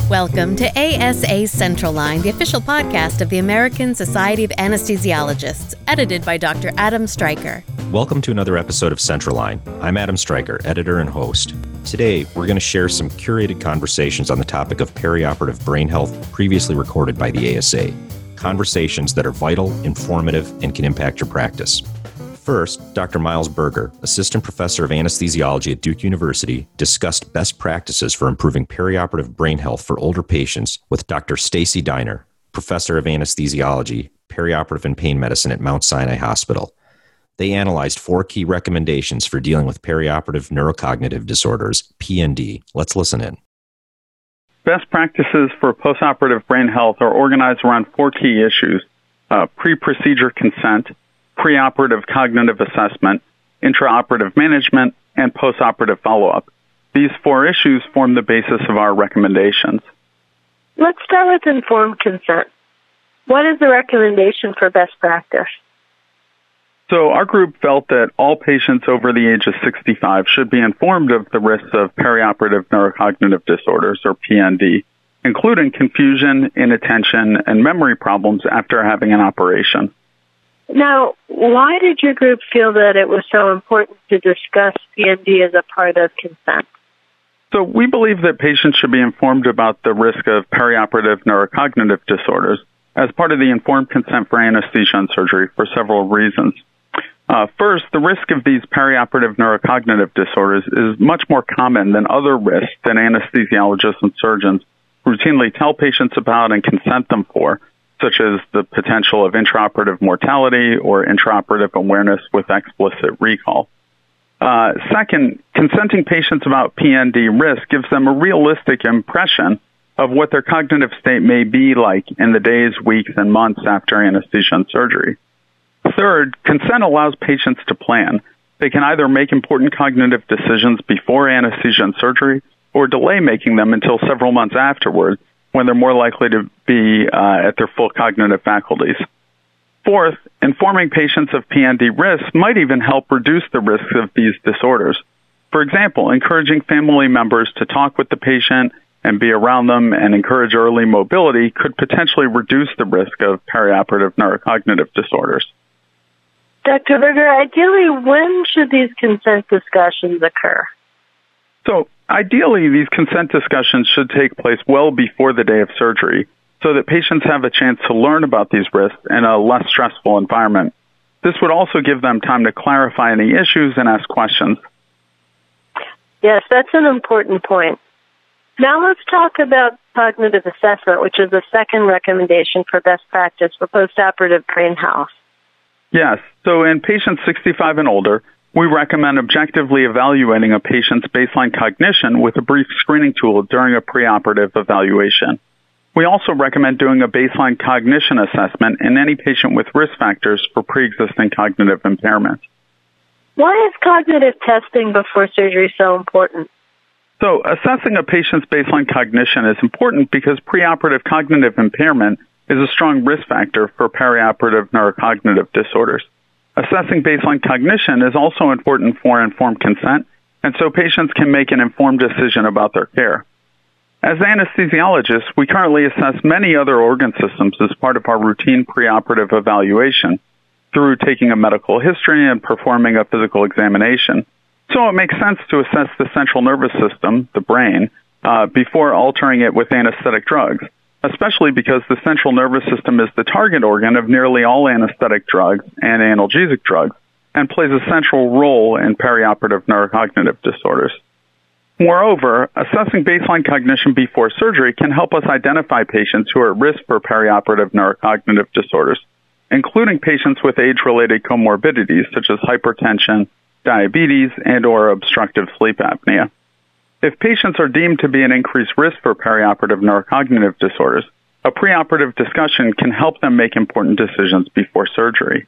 Welcome to ASA Central Line, the official podcast of the American Society of Anesthesiologists, edited by Dr. Adam Stryker. Welcome to another episode of Central Line. I'm Adam Stryker, editor and host. Today, we're going to share some curated conversations on the topic of perioperative brain health previously recorded by the ASA. Conversations that are vital, informative, and can impact your practice. First, Dr. Miles Berger, assistant professor of anesthesiology at Duke University, discussed best practices for improving perioperative brain health for older patients with Dr. Stacy Diner, professor of anesthesiology, perioperative and pain medicine at Mount Sinai Hospital. They analyzed 4 key recommendations for dealing with perioperative neurocognitive disorders, PND. Let's listen in. Best practices for postoperative brain health are organized around 4 key issues: pre-procedure consent, preoperative cognitive assessment, intraoperative management, and postoperative follow-up. These 4 issues form the basis of our recommendations. Let's start with informed consent. What is the recommendation for best practice? So our group felt that all patients over the age of 65 should be informed of the risks of perioperative neurocognitive disorders, or PND, including confusion, inattention, and memory problems after having an operation. Now, why did your group feel that it was so important to discuss PND as a part of consent? So we believe that patients should be informed about the risk of perioperative neurocognitive disorders as part of the informed consent for anesthesia and surgery for several reasons. First, the risk of these perioperative neurocognitive disorders is much more common than other risks that anesthesiologists and surgeons routinely tell patients about and consent them for, such as the potential of intraoperative mortality or intraoperative awareness with explicit recall. Second, consenting patients about PND risk gives them a realistic impression of what their cognitive state may be like in the days, weeks, and months after anesthesia and surgery. Third, consent allows patients to plan. They can either make important cognitive decisions before anesthesia and surgery or delay making them until several months afterward, when they're more likely to be at their full cognitive faculties. Fourth, informing patients of PND risks might even help reduce the risks of these disorders. For example, encouraging family members to talk with the patient and be around them and encourage early mobility could potentially reduce the risk of perioperative neurocognitive disorders. Dr. Berger, ideally, when should these consent discussions occur? So, ideally, these consent discussions should take place well before the day of surgery so that patients have a chance to learn about these risks in a less stressful environment. This would also give them time to clarify any issues and ask questions. Yes, that's an important point. Now let's talk about cognitive assessment, which is the second recommendation for best practice for postoperative brain health. Yes, so in patients 65 and older, we recommend objectively evaluating a patient's baseline cognition with a brief screening tool during a preoperative evaluation. We also recommend doing a baseline cognition assessment in any patient with risk factors for pre-existing cognitive impairment. Why is cognitive testing before surgery so important? So, assessing a patient's baseline cognition is important because preoperative cognitive impairment is a strong risk factor for perioperative neurocognitive disorders. Assessing baseline cognition is also important for informed consent, and so patients can make an informed decision about their care. As anesthesiologists, we currently assess many other organ systems as part of our routine preoperative evaluation through taking a medical history and performing a physical examination. So it makes sense to assess the central nervous system, the brain, before altering it with anesthetic drugs, especially because the central nervous system is the target organ of nearly all anesthetic drugs and analgesic drugs and plays a central role in perioperative neurocognitive disorders. Moreover, assessing baseline cognition before surgery can help us identify patients who are at risk for perioperative neurocognitive disorders, including patients with age-related comorbidities such as hypertension, diabetes, and/or obstructive sleep apnea. If patients are deemed to be an increased risk for perioperative neurocognitive disorders, a preoperative discussion can help them make important decisions before surgery.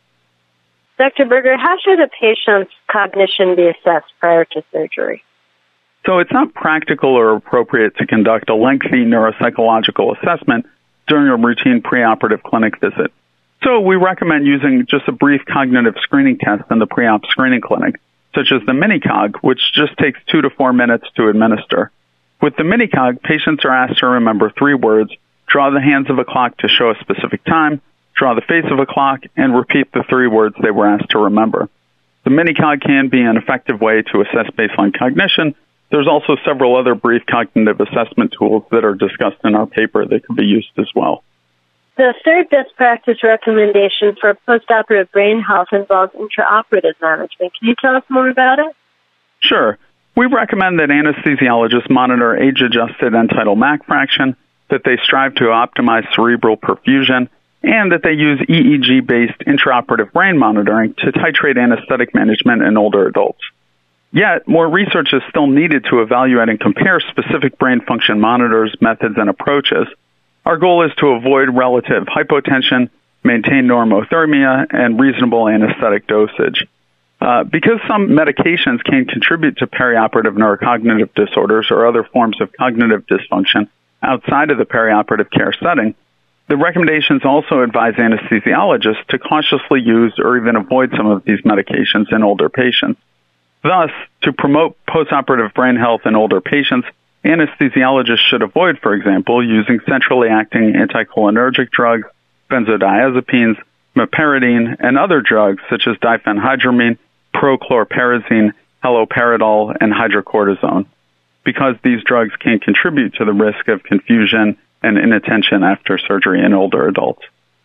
Dr. Berger, how should a patient's cognition be assessed prior to surgery? So it's not practical or appropriate to conduct a lengthy neuropsychological assessment during a routine preoperative clinic visit. So we recommend using just a brief cognitive screening test in the pre-op screening clinic, such as the mini-cog, which just takes 2 to 4 minutes to administer. With the Mini-Cog, patients are asked to remember 3 words, draw the hands of a clock to show a specific time, draw the face of a clock, and repeat the 3 words they were asked to remember. The Mini-Cog can be an effective way to assess baseline cognition. There's also several other brief cognitive assessment tools that are discussed in our paper that could be used as well. The third best practice recommendation for postoperative brain health involves intraoperative management. Can you tell us more about it? Sure. We recommend that anesthesiologists monitor age-adjusted end-tidal MAC fraction, that they strive to optimize cerebral perfusion, and that they use EEG-based intraoperative brain monitoring to titrate anesthetic management in older adults. Yet, more research is still needed to evaluate and compare specific brain function monitors, methods, and approaches. Our goal is to avoid relative hypotension, maintain normothermia, and reasonable anesthetic dosage. Because some medications can contribute to perioperative neurocognitive disorders or other forms of cognitive dysfunction outside of the perioperative care setting, the recommendations also advise anesthesiologists to cautiously use or even avoid some of these medications in older patients. Thus, to promote postoperative brain health in older patients, anesthesiologists should avoid, for example, using centrally acting anticholinergic drugs, benzodiazepines, meperidine, and other drugs such as diphenhydramine, prochlorperazine, haloperidol, and hydrocortisone, because these drugs can contribute to the risk of confusion and inattention after surgery in older adults.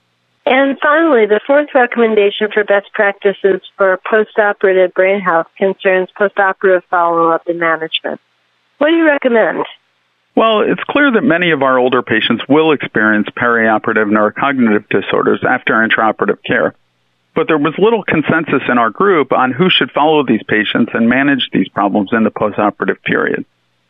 And finally, the fourth recommendation for best practices for postoperative brain health concerns postoperative follow-up and management. What do you recommend? Well, it's clear that many of our older patients will experience perioperative neurocognitive disorders after intraoperative care. But there was little consensus in our group on who should follow these patients and manage these problems in the postoperative period.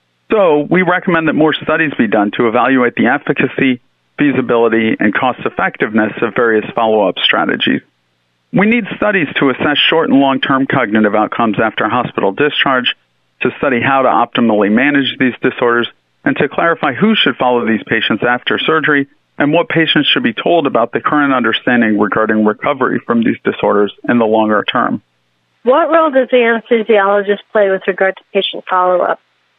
So we recommend that more studies be done to evaluate the efficacy, feasibility, and cost-effectiveness of various follow-up strategies. We need studies to assess short and long-term cognitive outcomes after hospital discharge, to study how to optimally manage these disorders, and to clarify who should follow these patients after surgery and what patients should be told about the current understanding regarding recovery from these disorders in the longer term. What role does the anesthesiologist play with regard to patient follow-up?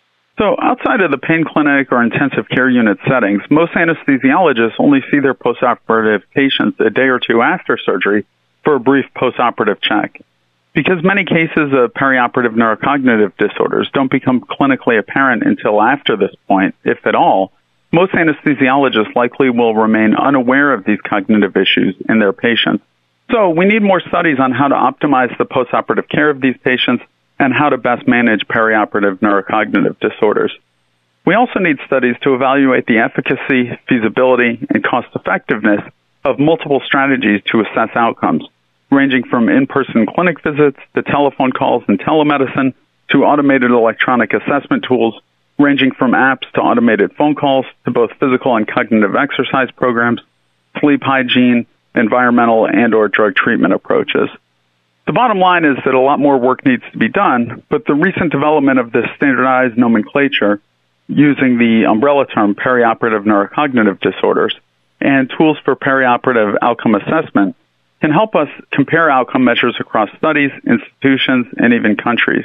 So outside of the pain clinic or intensive care unit settings, most anesthesiologists only see their postoperative patients a day or 2 after surgery for a brief postoperative check. Because many cases of perioperative neurocognitive disorders don't become clinically apparent until after this point, if at all, most anesthesiologists likely will remain unaware of these cognitive issues in their patients. So we need more studies on how to optimize the postoperative care of these patients and how to best manage perioperative neurocognitive disorders. We also need studies to evaluate the efficacy, feasibility, and cost-effectiveness of multiple strategies to assess outcomes, ranging from in-person clinic visits to telephone calls and telemedicine to automated electronic assessment tools, ranging from apps to automated phone calls to both physical and cognitive exercise programs, sleep hygiene, environmental and/or drug treatment approaches. The bottom line is that a lot more work needs to be done, but the recent development of this standardized nomenclature using the umbrella term perioperative neurocognitive disorders and tools for perioperative outcome assessment can help us compare outcome measures across studies, institutions, and even countries.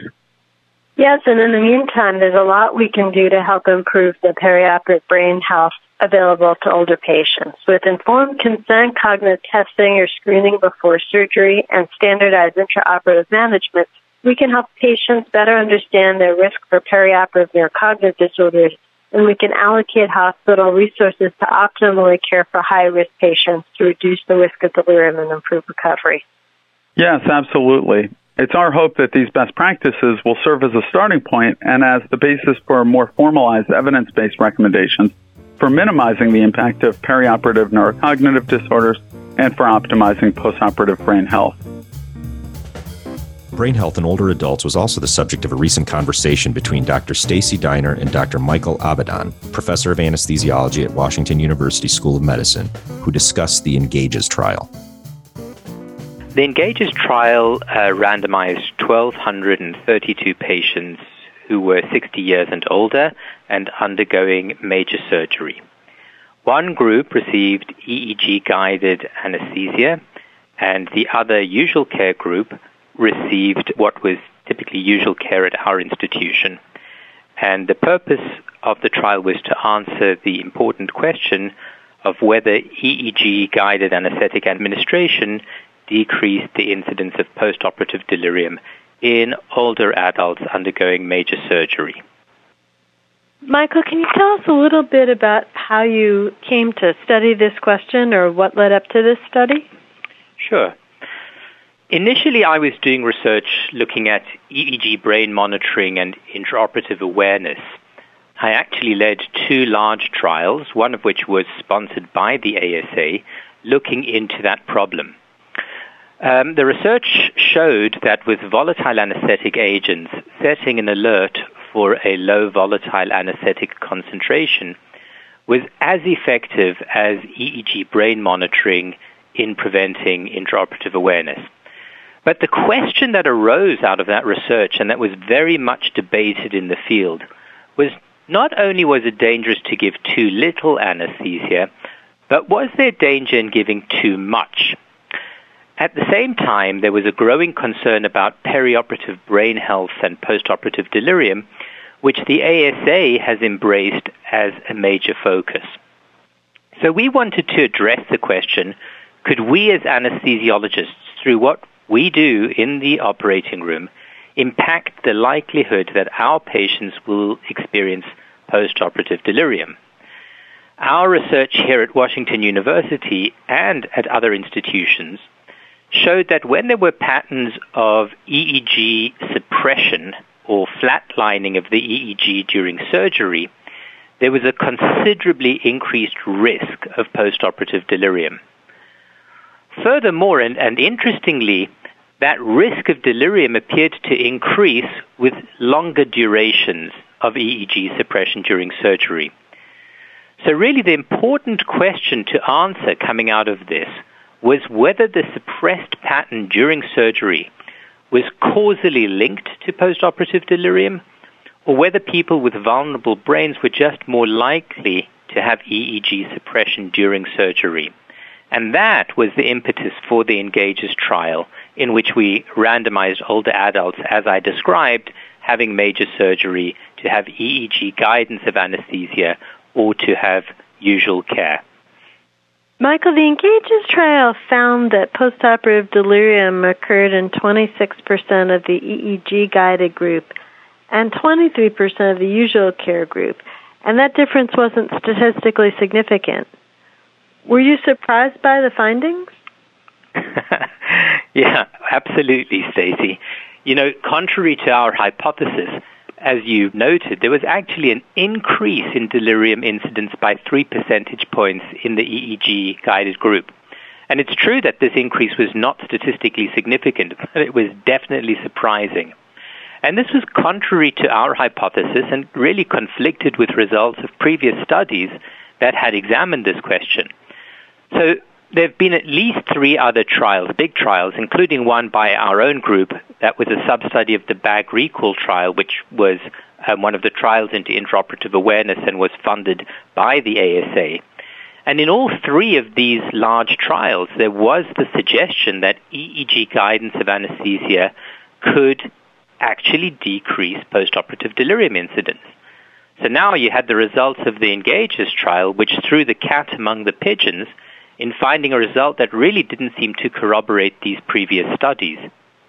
Yes, and in the meantime, there's a lot we can do to help improve the perioperative brain health available to older patients. With informed consent, cognitive testing or screening before surgery, and standardized intraoperative management, we can help patients better understand their risk for perioperative neurocognitive disorders, and we can allocate hospital resources to optimally care for high-risk patients to reduce the risk of delirium and improve recovery. Yes, absolutely. It's our hope that these best practices will serve as a starting point and as the basis for more formalized evidence-based recommendations for minimizing the impact of perioperative neurocognitive disorders and for optimizing postoperative brain health. Brain health in older adults was also the subject of a recent conversation between Dr. Stacy Diner and Dr. Michael Abadan, professor of anesthesiology at Washington University School of Medicine, who discussed the ENGAGES trial. The ENGAGES trial randomized 1,232 patients who were 60 years and older and undergoing major surgery. One group received EEG-guided anesthesia, and the other usual care group received what was typically usual care at our institution. And the purpose of the trial was to answer the important question of whether EEG-guided anesthetic administration decreased the incidence of postoperative delirium in older adults undergoing major surgery. Michael, can you tell us a little bit about how you came to study this question or what led up to this study? Sure. Initially, I was doing research looking at EEG brain monitoring and intraoperative awareness. I actually led 2 large trials, one of which was sponsored by the ASA, looking into that problem. The research showed that with volatile anesthetic agents, setting an alert for a low volatile anesthetic concentration was as effective as EEG brain monitoring in preventing intraoperative awareness. But the question that arose out of that research, and that was very much debated in the field, was not only was it dangerous to give too little anesthesia, but was there danger in giving too much? At the same time, there was a growing concern about perioperative brain health and postoperative delirium, which the ASA has embraced as a major focus. So we wanted to address the question, could we as anesthesiologists, through what we do in the operating room, impact the likelihood that our patients will experience postoperative delirium? Our research here at Washington University and at other institutions showed that when there were patterns of EEG suppression or flatlining of the EEG during surgery, there was a considerably increased risk of postoperative delirium. Furthermore, and interestingly, that risk of delirium appeared to increase with longer durations of EEG suppression during surgery. So really the important question to answer coming out of this was whether the suppressed pattern during surgery was causally linked to postoperative delirium, or whether people with vulnerable brains were just more likely to have EEG suppression during surgery. And that was the impetus for the ENGAGES trial, in which we randomized older adults, as I described, having major surgery, to have EEG guidance of anesthesia, or to have usual care. Michael, the ENGAGES trial found that postoperative delirium occurred in 26% of the EEG-guided group and 23% of the usual care group, and that difference wasn't statistically significant. Were you surprised by the findings? Yeah, absolutely, Stacy. You know, contrary to our hypothesis, as you noted, there was actually an increase in delirium incidence by 3 percentage points in the EEG-guided group. And it's true that this increase was not statistically significant, but it was definitely surprising. And this was contrary to our hypothesis and really conflicted with results of previous studies that had examined this question. So there have been at least 3 other trials, big trials, including one by our own group that was a sub-study of the BAG recall trial, which was one of the trials into intraoperative awareness and was funded by the ASA. And in all 3 of these large trials, there was the suggestion that EEG guidance of anesthesia could actually decrease postoperative delirium incidence. So now you had the results of the ENGAGES trial, which threw the cat among the pigeons in finding a result that really didn't seem to corroborate these previous studies.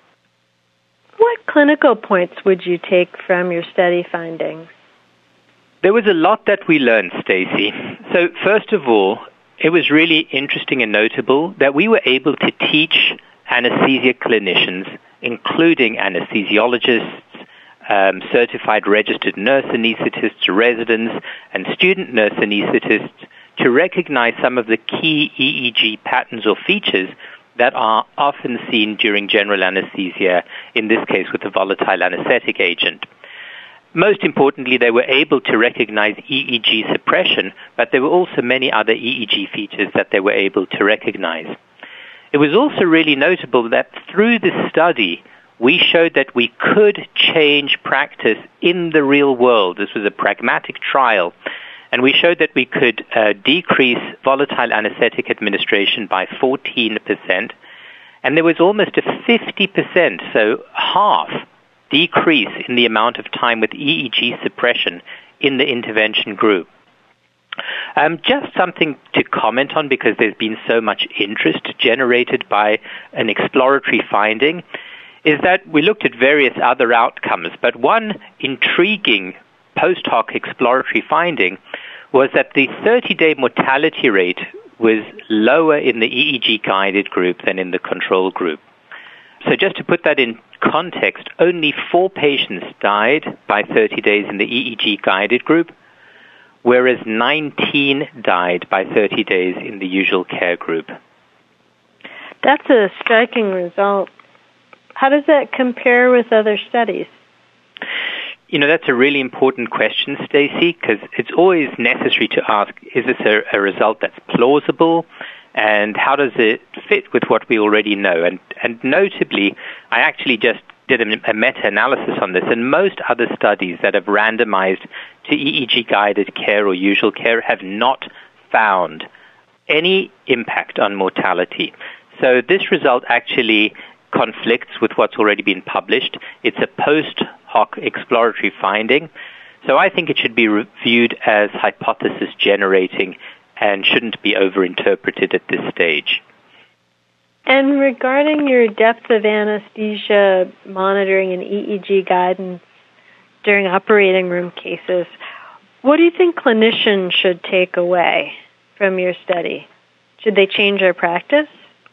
What clinical points would you take from your study findings? There was a lot that we learned, Stacy. So first of all, it was really interesting and notable that we were able to teach anesthesia clinicians, including anesthesiologists, certified registered nurse anesthetists, residents, and student nurse anesthetists, to recognize some of the key EEG patterns or features that are often seen during general anesthesia, in this case with a volatile anesthetic agent. Most importantly, they were able to recognize EEG suppression, but there were also many other EEG features that they were able to recognize. It was also really notable that through this study, we showed that we could change practice in the real world. This was a pragmatic trial. And we showed that we could decrease volatile anesthetic administration by 14%. And there was almost a 50%, so half, decrease in the amount of time with EEG suppression in the intervention group. Just something to comment on, because there's been so much interest generated by an exploratory finding, is that we looked at various other outcomes, but one intriguing post hoc exploratory finding was that the 30-day mortality rate was lower in the EEG-guided group than in the control group. So just to put that in context, only 4 patients died by 30 days in the EEG-guided group, whereas 19 died by 30 days in the usual care group. That's a striking result. How does that compare with other studies? You know, that's a really important question, Stacey, because it's always necessary to ask, is this a result that's plausible, and how does it fit with what we already know? And notably, I actually just did a meta-analysis on this, and most other studies that have randomized to EEG-guided care or usual care have not found any impact on mortality. So this result actually conflicts with what's already been published. It's a post hoc exploratory finding, so I think it should be viewed as hypothesis generating and shouldn't be overinterpreted at this stage. And regarding your depth of anesthesia monitoring and EEG guidance during operating room cases, what do you think clinicians should take away from your study? Should they change their practice?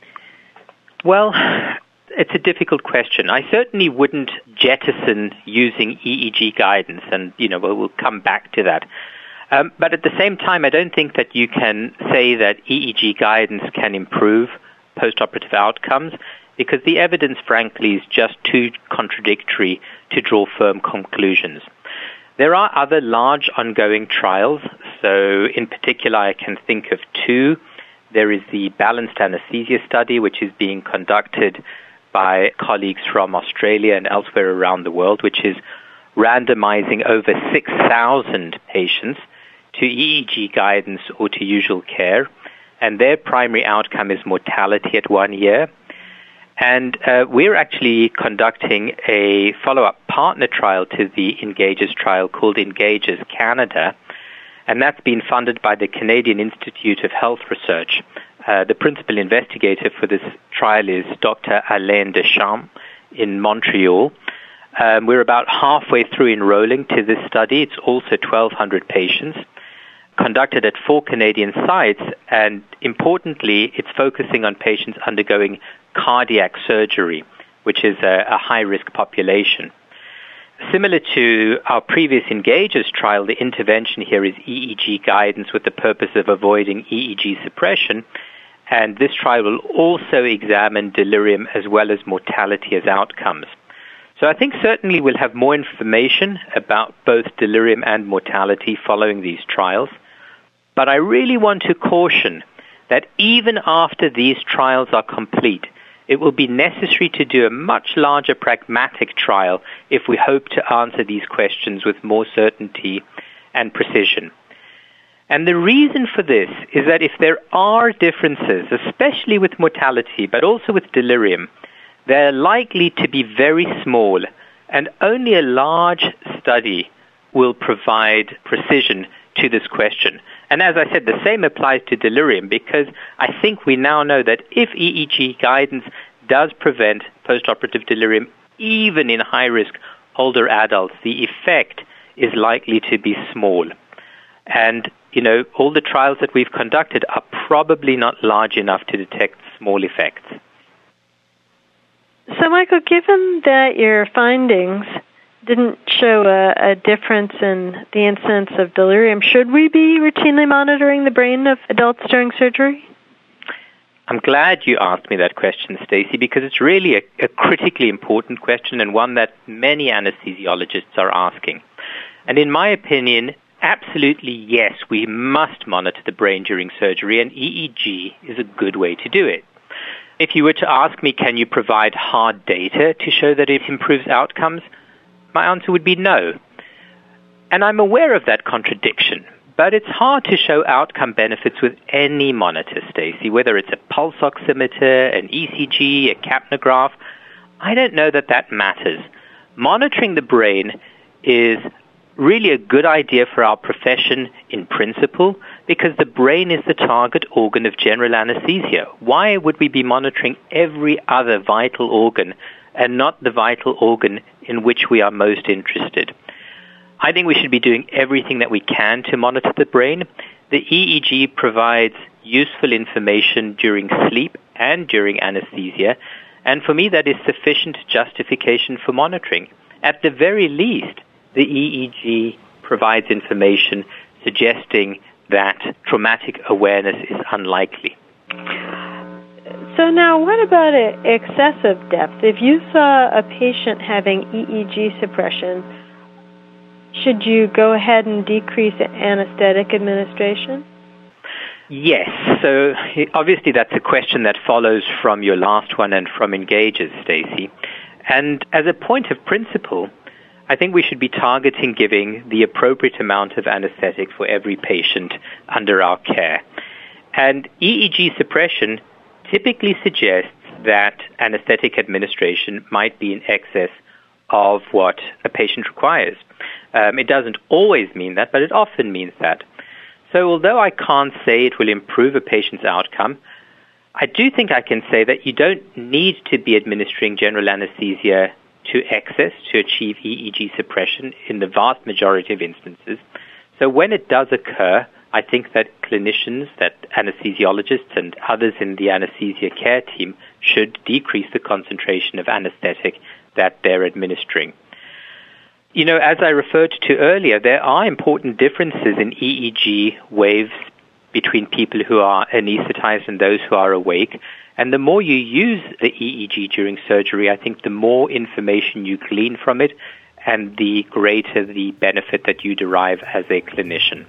Well, it's a difficult question. I certainly wouldn't jettison using EEG guidance, and we'll come back to that. But at the same time, I don't think that you can say that EEG guidance can improve postoperative outcomes, because the evidence, frankly, is just too contradictory to draw firm conclusions. There are other large ongoing trials. So in particular, I can think of 2. There is the balanced anesthesia study, which is being conducted by colleagues from Australia and elsewhere around the world, which is randomizing over 6,000 patients to EEG guidance or to usual care. And their primary outcome is mortality at 1 year. And we're actually conducting a follow-up partner trial to the ENGAGES trial called ENGAGES Canada, and that's been funded by the Canadian Institute of Health Research. The principal investigator for this trial is Dr. Alain Deschamps in Montreal. We're about halfway through enrolling to this study. It's also 1,200 patients, conducted at 4 Canadian sites, and importantly, it's focusing on patients undergoing cardiac surgery, which is a high-risk population. Similar to our previous ENGAGES trial, the intervention here is EEG guidance with the purpose of avoiding EEG suppression, and this trial will also examine delirium as well as mortality as outcomes. So I think certainly we'll have more information about both delirium and mortality following these trials. But I really want to caution that even after these trials are complete, it will be necessary to do a much larger pragmatic trial if we hope to answer these questions with more certainty and precision. And the reason for this is that if there are differences, especially with mortality, but also with delirium, they're likely to be very small, and only a large study will provide precision to this question. And as I said, the same applies to delirium, because I think we now know that if EEG guidance does prevent postoperative delirium, even in high-risk older adults, the effect is likely to be small. And, all the trials that we've conducted are probably not large enough to detect small effects. So, Michael, given that your findings didn't show a difference in the incidence of delirium, should we be routinely monitoring the brain of adults during surgery? I'm glad you asked me that question, Stacey, because it's really a critically important question, and one that many anesthesiologists are asking. And in my opinion, absolutely yes, we must monitor the brain during surgery, and EEG is a good way to do it. If you were to ask me, can you provide hard data to show that it improves outcomes? My answer would be no. And I'm aware of that contradiction, but it's hard to show outcome benefits with any monitor, Stacey, whether it's a pulse oximeter, an ECG, a capnograph. I don't know that matters. Monitoring the brain is really a good idea for our profession in principle, because the brain is the target organ of general anesthesia. Why would we be monitoring every other vital organ and not the vital organ in which we are most interested? I think we should be doing everything that we can to monitor the brain. The EEG provides useful information during sleep and during anesthesia, and for me that is sufficient justification for monitoring. At the very least, the EEG provides information suggesting that traumatic awareness is unlikely. So now, what about excessive depth? If you saw a patient having EEG suppression, should you go ahead and decrease anesthetic administration? Yes. So obviously that's a question that follows from your last one and from Engages, Stacey. And as a point of principle, I think we should be targeting giving the appropriate amount of anesthetic for every patient under our care. And EEG suppression typically suggests that anesthetic administration might be in excess of what a patient requires. It doesn't always mean that, but it often means that. So although I can't say it will improve a patient's outcome, I do think I can say that you don't need to be administering general anesthesia to excess to achieve EEG suppression in the vast majority of instances. So when it does occur, I think that clinicians, that anesthesiologists and others in the anesthesia care team should decrease the concentration of anesthetic that they're administering. You know, as I referred to earlier, there are important differences in EEG waves between people who are anesthetized and those who are awake. And the more you use the EEG during surgery, I think the more information you glean from it and the greater the benefit that you derive as a clinician.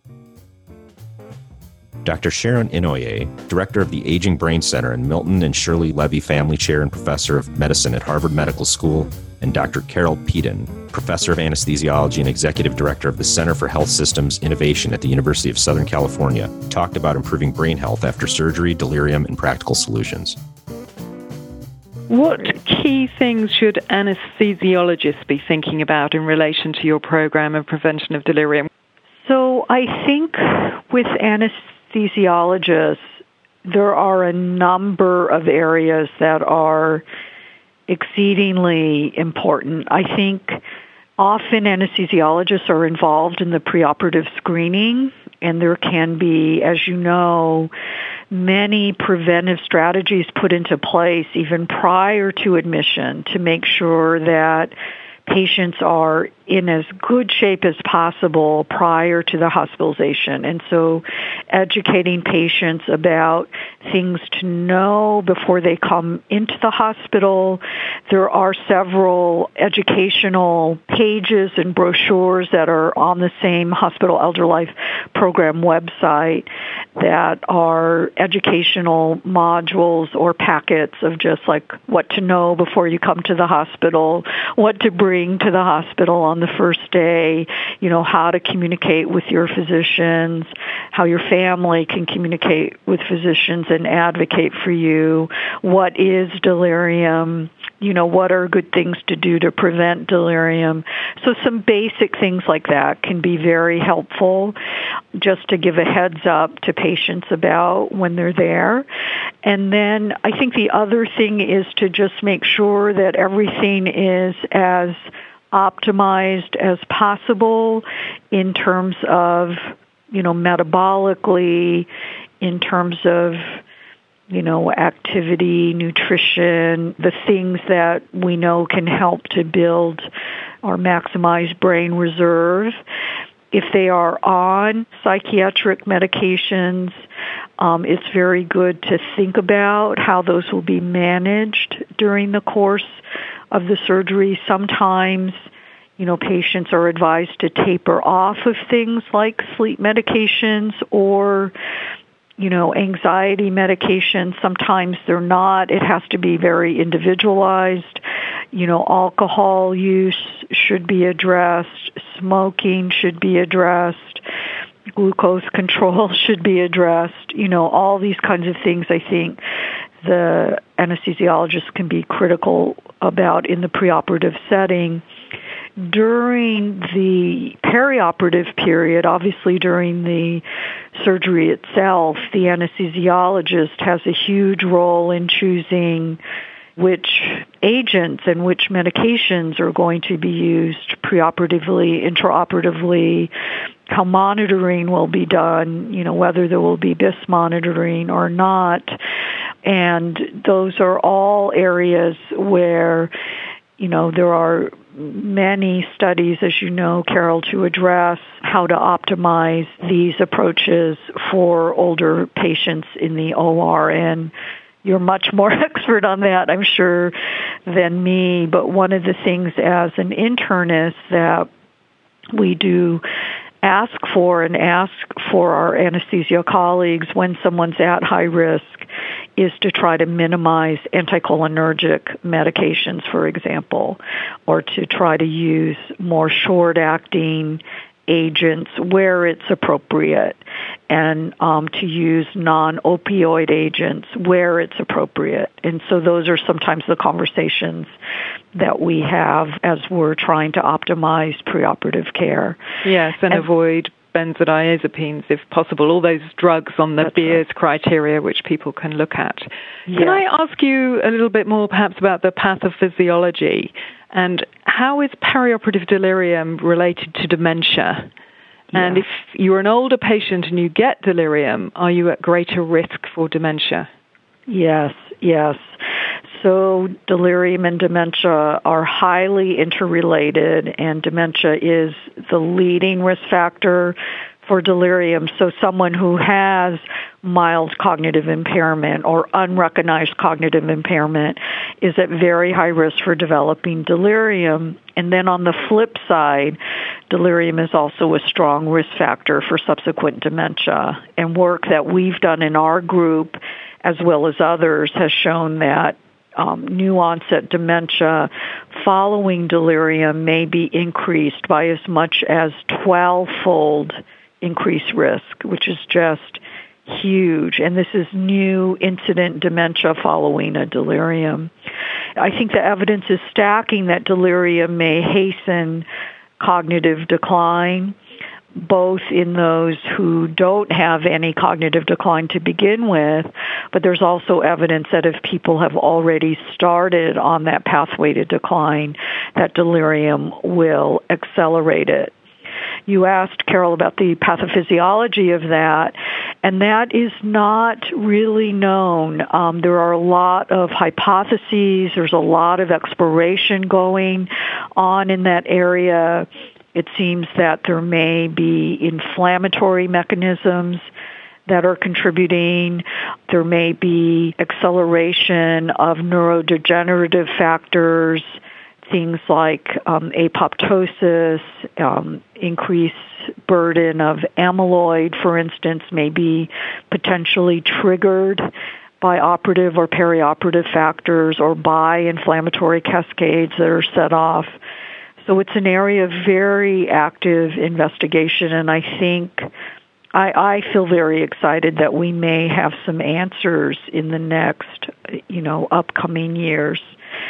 Dr. Sharon Inouye, director of the Aging Brain Center and Milton and Shirley Levy Family Chair and Professor of Medicine at Harvard Medical School, and Dr. Carol Peden, Professor of Anesthesiology and Executive Director of the Center for Health Systems Innovation at the University of Southern California, talked about improving brain health after surgery, delirium, and practical solutions. What key things should anesthesiologists be thinking about in relation to your program of prevention of delirium? So I think with anesthesiologists, there are a number of areas that are exceedingly important. I think often anesthesiologists are involved in the preoperative screening, and there can be, as you know, many preventive strategies put into place even prior to admission to make sure that patients are in as good shape as possible prior to the hospitalization. And so educating patients about things to know before they come into the hospital. There are several educational pages and brochures that are on the same Hospital Elder Life Program website that are educational modules or packets of just like what to know before you come to the hospital, what to bring to the hospital on the first day, you know, how to communicate with your physicians, how your family can communicate with physicians and advocate for you, what is delirium, you know, what are good things to do to prevent delirium. So some basic things like that can be very helpful just to give a heads up to patients about when they're there. And then I think the other thing is to just make sure that everything is as optimized as possible in terms of, you know, metabolically, in terms of, you know, activity, nutrition, the things that we know can help to build or maximize brain reserve. If they are on psychiatric medications, it's very good to think about how those will be managed during the course of the surgery. Sometimes, you know, patients are advised to taper off of things like sleep medications or, you know, anxiety medications. Sometimes they're not. It has to be very individualized. You know, alcohol use should be addressed. Smoking should be addressed. Glucose control should be addressed. You know, all these kinds of things I think the anesthesiologist can be critical about in the preoperative setting. during the perioperative period, obviously during the surgery itself, the anesthesiologist has a huge role in choosing which agents and which medications are going to be used preoperatively, intraoperatively, how monitoring will be done, whether there will be BIS monitoring or not. And those are all areas where, there are many studies, as you know, Carol, to address how to optimize these approaches for older patients in the OR. And you're much more expert on that, I'm sure, than me. But one of the things as an internist that we do ask for our anesthesia colleagues when someone's at high risk is to try to minimize anticholinergic medications, for example, or to try to use more short-acting agents where it's appropriate, and to use non-opioid agents where it's appropriate. And so those are sometimes the conversations that we have as we're trying to optimize preoperative care. Yes, and avoid benzodiazepines if possible, all those drugs on the Beers criteria which people can look at. Yes. Can I ask you a little bit more perhaps about the pathophysiology and how is perioperative delirium related to dementia? Yeah. And if you're an older patient and you get delirium, are you at greater risk for dementia? Yes. So delirium and dementia are highly interrelated, and dementia is the leading risk factor for delirium. So someone who has mild cognitive impairment or unrecognized cognitive impairment is at very high risk for developing delirium. And then on the flip side, delirium is also a strong risk factor for subsequent dementia. And work that we've done in our group, as well as others, has shown that new onset dementia following delirium may be increased by as much as 12-fold increased risk, which is just huge. And this is new incident dementia following a delirium. I think the evidence is stacking that delirium may hasten cognitive decline, both in those who don't have any cognitive decline to begin with, but there's also evidence that if people have already started on that pathway to decline, that delirium will accelerate it. You asked, Carol, about the pathophysiology of that, and that is not really known. There are a lot of hypotheses. There's a lot of exploration going on in that area. It seems that there may be inflammatory mechanisms that are contributing. There may be acceleration of neurodegenerative factors, things like apoptosis, increased burden of amyloid, for instance, may be potentially triggered by operative or perioperative factors or by inflammatory cascades that are set off. So it's an area of very active investigation, and I think I feel very excited that we may have some answers in the next, upcoming years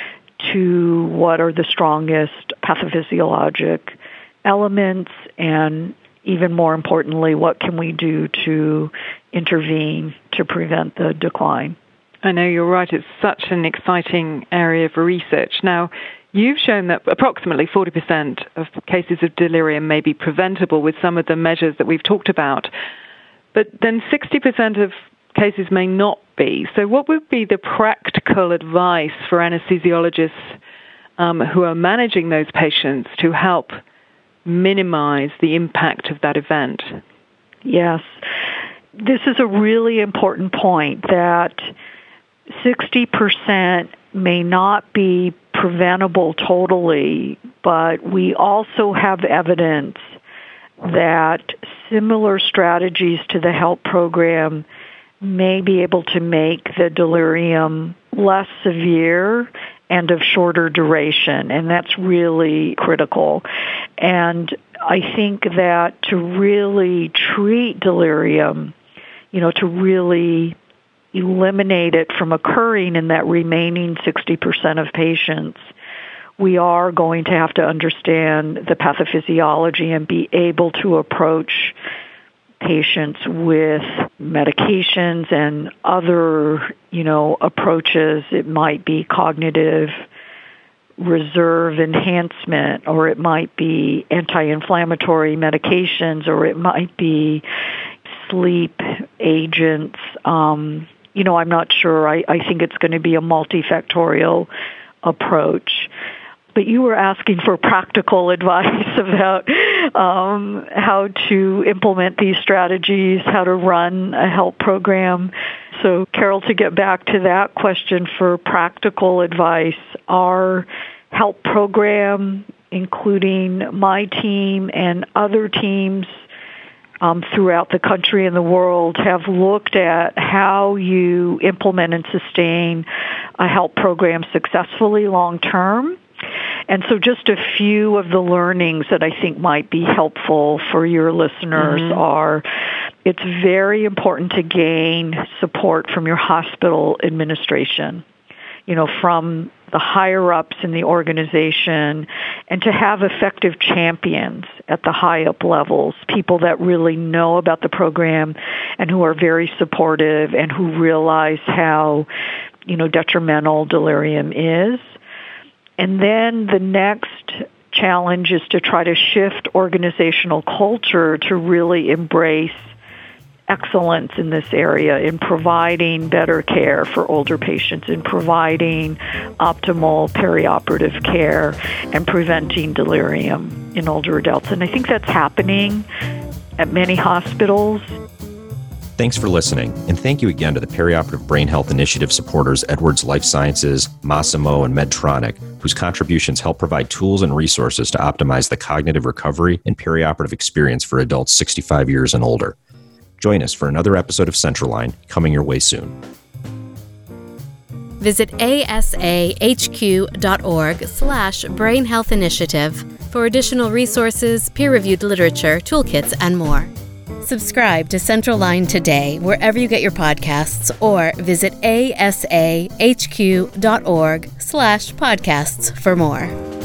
to what are the strongest pathophysiologic elements, and even more importantly, what can we do to intervene to prevent the decline. I know you're right. It's such an exciting area for research. Now, you've shown that approximately 40% of cases of delirium may be preventable with some of the measures that we've talked about, but then 60% of cases may not be. So what would be the practical advice for anesthesiologists who are managing those patients to help minimize the impact of that event? Yes. This is a really important point, that 60% may not be preventable totally, but we also have evidence that similar strategies to the HELP program may be able to make the delirium less severe and of shorter duration, and that's really critical. And I think that to really treat delirium, to really eliminate it from occurring in that remaining 60% of patients, we are going to have to understand the pathophysiology and be able to approach patients with medications and other, approaches. It might be cognitive reserve enhancement, or it might be anti-inflammatory medications, or it might be sleep agents. I'm not sure. I think it's going to be a multifactorial approach. But you were asking for practical advice about how to implement these strategies, how to run a HELP program. So, Carol, to get back to that question for practical advice, our HELP program, including my team and other teams throughout the country and the world, have looked at how you implement and sustain a HELP program successfully long term. And so just a few of the learnings that I think might be helpful for your listeners are, it's very important to gain support from your hospital administration, from the higher-ups in the organization, and to have effective champions at the high-up levels, people that really know about the program and who are very supportive and who realize how, detrimental delirium is. And then the next challenge is to try to shift organizational culture to really embrace excellence in this area, in providing better care for older patients, in providing optimal perioperative care, and preventing delirium in older adults. And I think that's happening at many hospitals. Thanks for listening, and thank you again to the Perioperative Brain Health Initiative supporters Edwards Life Sciences, Masimo, and Medtronic, whose contributions help provide tools and resources to optimize the cognitive recovery and perioperative experience for adults 65 years and older. Join us for another episode of Central Line, coming your way soon. Visit asahq.org/Brain Health Initiative for additional resources, peer-reviewed literature, toolkits, and more. Subscribe to Central Line today, wherever you get your podcasts, or visit asahq.org/podcasts for more.